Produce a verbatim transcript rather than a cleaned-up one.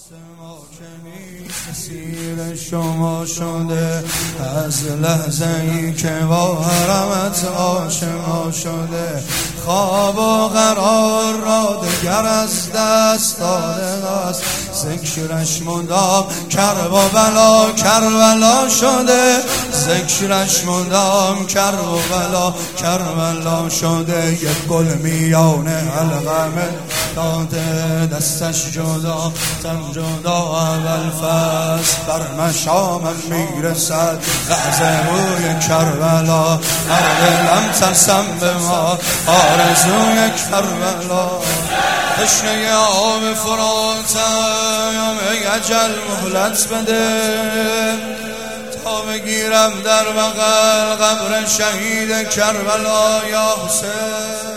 ما که نیست سیر شما شده، از لحظه ای که با حرمت آشنا شده، خواب و قرار را دگر از دست داده است، ذکرش مدام کربلا کربلا شده، ذکرش مدام کربلا کربلا شده. یک گل میان الغمه داده، دستش جدا تن جدا، اول فصل بر مشامم میرسد لحظه روی کربلا، هر دلم ترسم به ما آرزوی کربلا. تشنه آب فراتم ای اجل مهلت بده، تا بگیرم در بغل قبر شهید کربلا یا حسین.